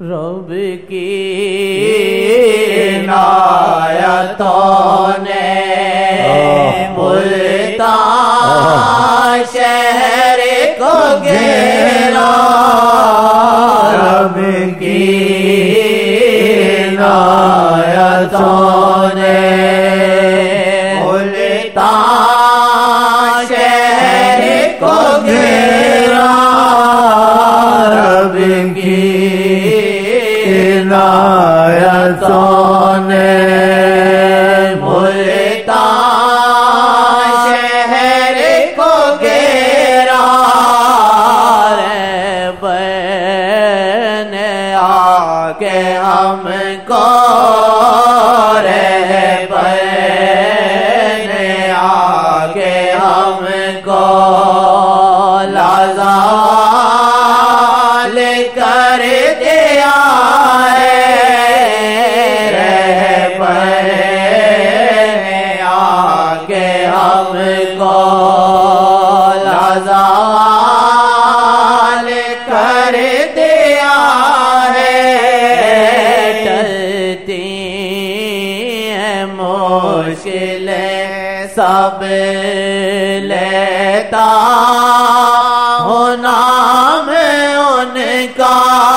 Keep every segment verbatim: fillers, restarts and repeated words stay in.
رب کی عنایتوں نے ملتان شہر کو گھیرا، رب کی عنایتوں نے ملتان شہر کو گھیرا، رب کی عنایتوں نے ملتان شہر کو گھیرا، رہبر نے آ کے ہم کو، رہبر نے آ کے ہم کو لازال کر دیا ہے، رہبر نے آ کے ہم کو لازال کر دیا ہے، ٹلتی ہیں مشکلیں سب لیتا ہوں نام ان کا،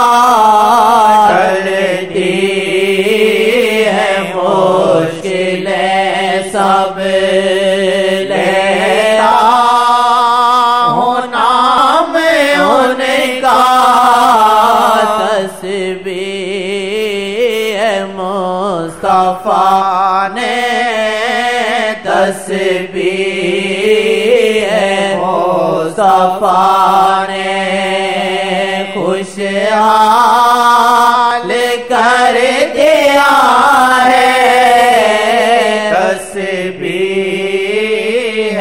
ٹلتی ہے مشکلیں سب لیتا ہوں نام ان کا، تسبیح مصطفیٰ نے، تسبیح مصطفیٰ نے خوشحال کر دیا ہے، تسبیح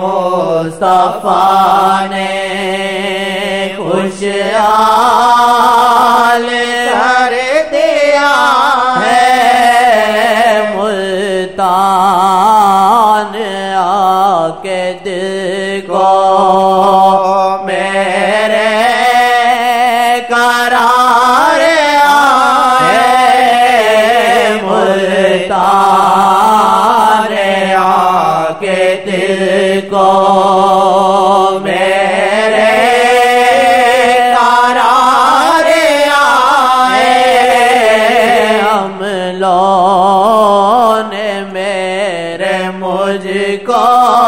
مصطفیٰ نے خوشحال کر دیا ہے، ملتان آ کے دل کو میرے قرار آئے، ملتان آ کے دل کو میرے قرار آئے، ہم لوگوں نے میرے مجھ کو،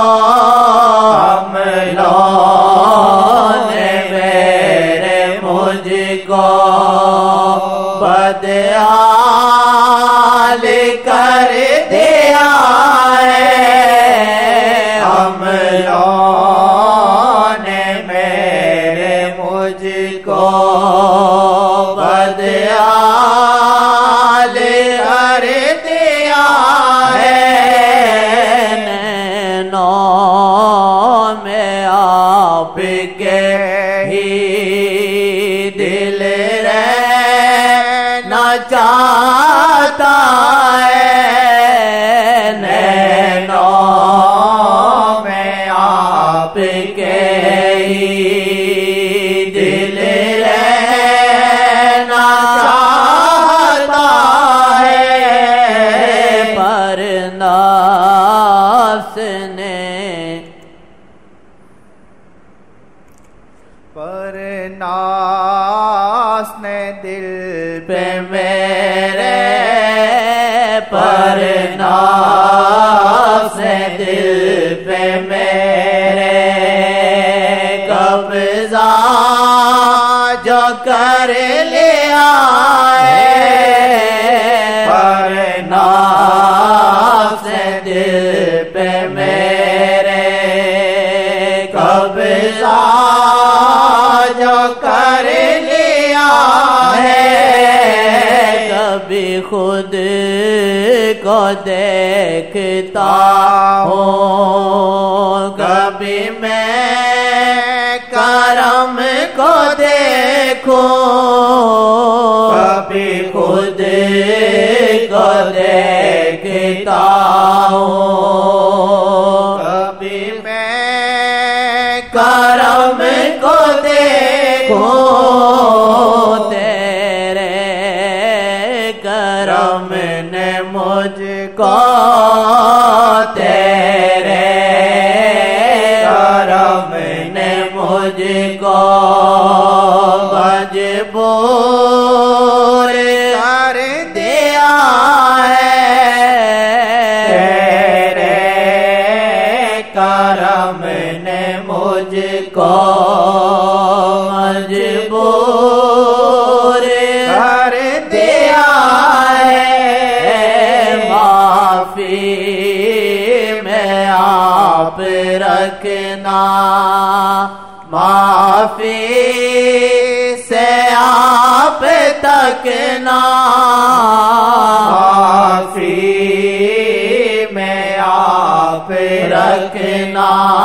ہم لوگوں نے میرے مجھ کو بدحال کر دیا ہے، ہم لوگوں نے میرے مجھ کو بدحال کر دیا ہے، نینوں میں آپ کے ہی دل رہنا چاہتا ہے، نینوں میں آپ کے ہی دل رہنا چاہتا ہے، پر نفس نے پر ناس نے دل پہ میرے، پر ناس نے دل پہ میرے قبضہ جو کر لیا ہے، پر ناس نے دل پہ میرے قبضہ جو کر لیا ہے، کبھی خود کو دیکھتا ہوں، کبھی میں کرم کو دیکھوں، کبھی خود کو دیکھتا ہوں، کبھی میں کرم کو دیکھوں، تیرے کو تیرے کرم نے مجھ کو مجبور کر دیا ہے تیرے کرم نے مجھ کو مجبور کر دیا ہے معافی میں آپ رکھنا معافی سے آپ تکنا معافی میں آپ رکھنا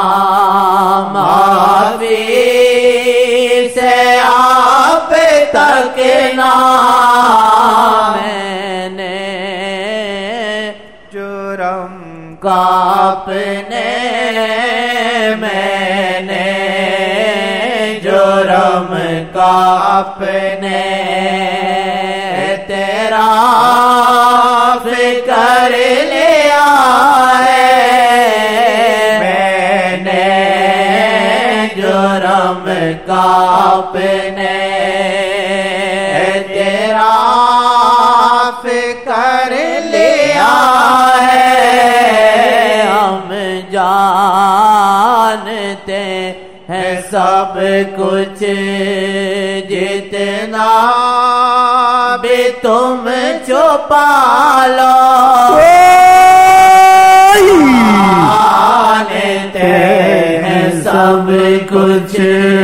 معافی سے آپ تکنا میں نے جرم کا اپنے میں نے جرم کا اپنے تیرا فکر لیا ہے میں نے جرم کا اپنے تیرا فکر لیا ہے ہم جانتے ہیں سب کچھ جتنا بھی تم چھپا لو جانتے ہیں سب کچھ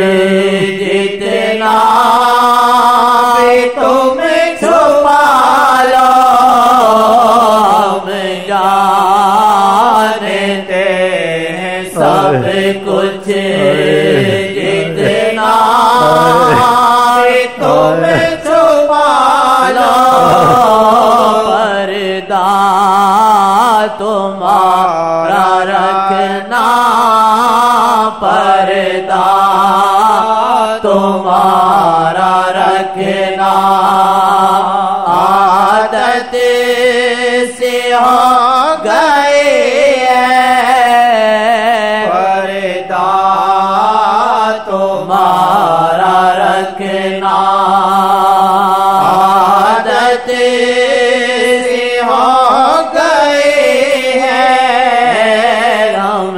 جتنا بھی تم چھپا لو ہم جانتے ہیں سب کچھ جتنا بھی تم چھپا لو پردہ تمہارا رکھنا پردہ تمہارا رکھنا عادت سے ہو گئی ہے پردہ تمہارا رکھنا عادت سے ہو گئی ہے ہم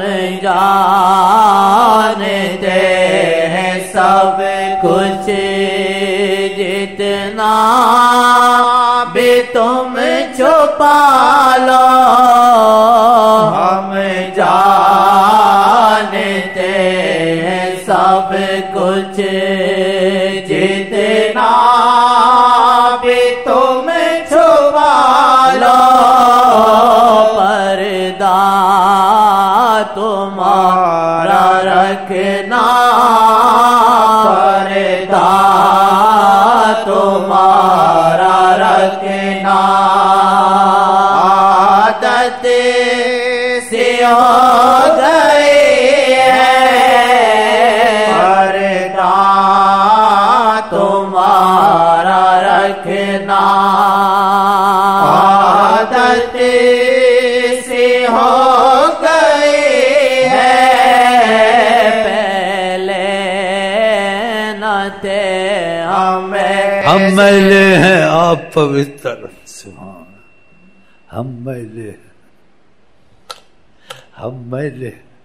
جانتے ہیں سب کچھ جتنا بھی تم چھپا لو ہم جانتے ہیں سب کچھ جتنا بھی تم چھپا لو پردہ تمہارا رکھنا پردہ تمہارا رکھنا عادت سے ہو گئی ہے پردہ تمہارا رکھنا عادت سے ہو گئی ہے پہلے نہ تھے ہمیں حمل ہیں آپ پوتر سبحان حمل حمل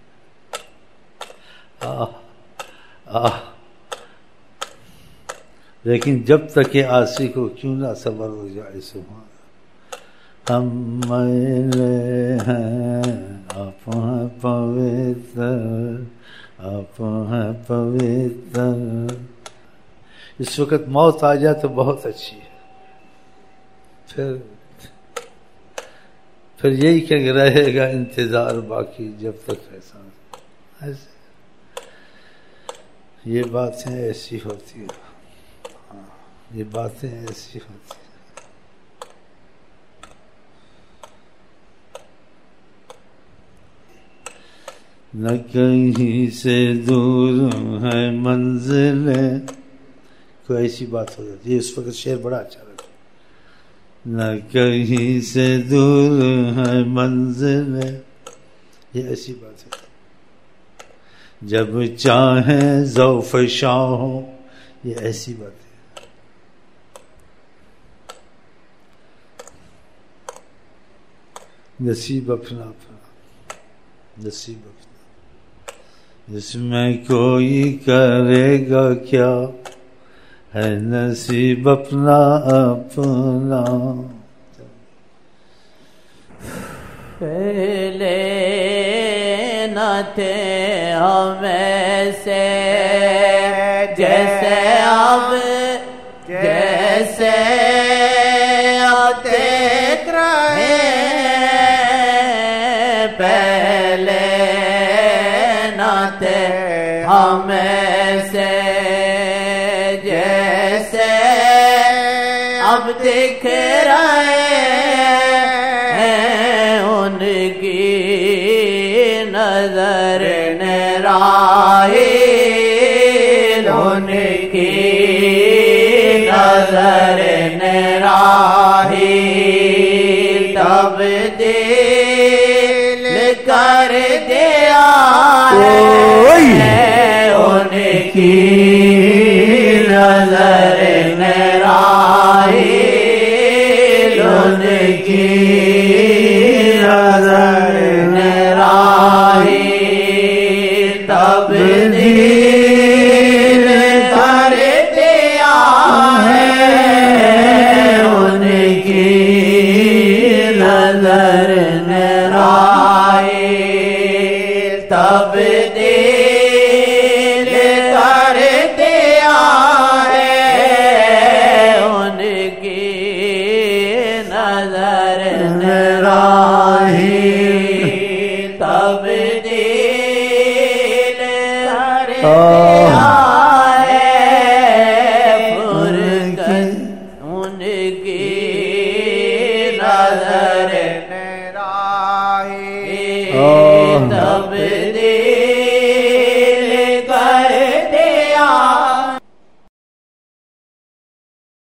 آہ آہ لیکن جب تک یہ عاصی کو کیوں نہ صبر ہو جائے سبحان حمل ہیں آپ ہیں پوتر آپ ہیں پوتر اس وقت موت آ جائے تو بہت اچھی ہے پھر پھر یہی کہ رہے گا انتظار باقی جب تک ایسا ایسے یہ باتیں ایسی ہوتی ہیں ہاں یہ باتیں ایسی ہوتی ہیں نہ کہیں سے دور ہے منزل کوئی ایسی بات ہو جاتی ہے اس وقت شعر بڑا اچھا لگتا نہ کہیں سے دور ہے منزل، یہ ایسی بات ہے. جب چاہیں ذوف شاہ ہو، یہ ایسی بات ہے. نصیب اپنا اپنا، نصیب اپنا، اس میں کوئی کرے گا کیا، ہے نصیب اپنا اپنا. پہلے نہ تھے ہمیں سے جیسے اب، جیسے اب دیکھ رہے. پہلے نہ تھے ہمیں سے جیسے اب دکھ رہے ہیں. ان کی نظر نرائی، ان کی نظر نرائی تبدیل کر دیا ہے. ان کی نظر نرائی، ان کی نظر نرائی تبدیل کر دیا ہے. ان کی نظر نرائی تبدیل کر دیا ہے. ان کی نظر نرائی تبدیل کر دیا ہے. فرقت ان کی نظر نرائی تبدیل